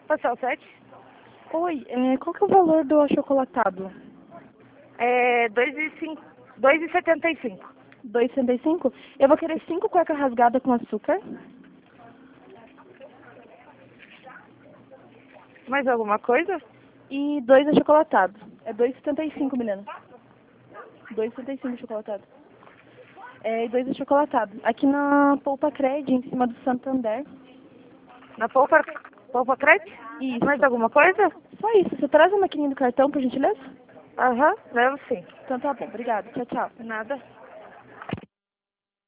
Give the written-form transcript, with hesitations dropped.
Passar o 7? Oi, qual que é o valor do achocolatado? É 2,75. 2,65? Eu vou querer 5 cuecas rasgadas com açúcar. Mais alguma coisa? E 2 achocolatados. É 2,75, Milena. 2,75 achocolatado. E 2 achocolatados. Aqui na Polpa Cred, em cima do Santander. Na polpa crédito? Isso. Mais alguma coisa? Só isso. Você traz a maquininha do cartão, por gentileza? Aham, levo sim. Então tá bom. Obrigada. Tchau, tchau. Nada.